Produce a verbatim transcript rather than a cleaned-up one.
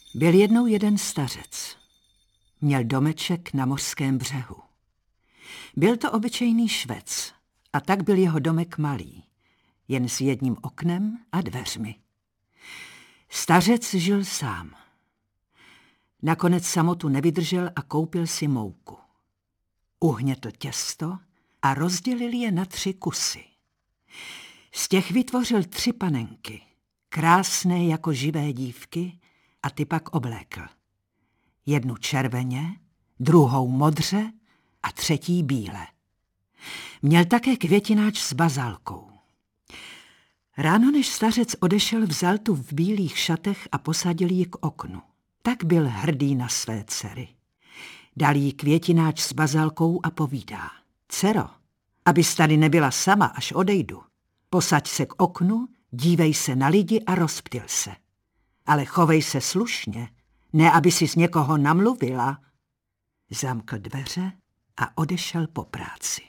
Byl jednou jeden stařec. Měl domeček na mořském břehu. Byl to obyčejný Švec a tak byl jeho domek malý, jen s jedním oknem a dveřmi. Stařec žil sám. Nakonec samotu nevydržel a koupil si mouku. Uhnětl těsto a rozdělil je na tři kusy. Z těch vytvořil tři panenky, krásné jako živé dívky, a ty pak oblékl. Jednu červeně, druhou modře a třetí bíle. Měl také květináč s bazálkou. Ráno, než stařec odešel, vzal tu v bílých šatech a posadil ji k oknu. Tak byl hrdý na své dcery. Dal jí květináč s bazálkou a povídá: Dcero, abys tady nebyla sama, až odejdu. Posaď se k oknu, dívej se na lidi a rozptyl se. Ale chovej se slušně, ne aby si z někoho namluvila. Zamkl dveře a odešel po práci.